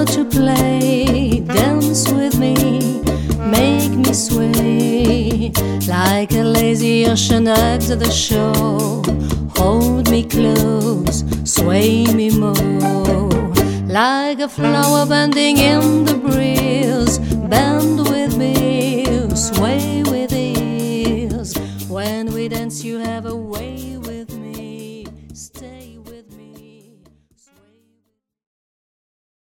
how to play. Dance with me, make me sway like a lazy ocean at the shore. Hold me close, sway me more like a flower bending in the breeze. Bend with me, sway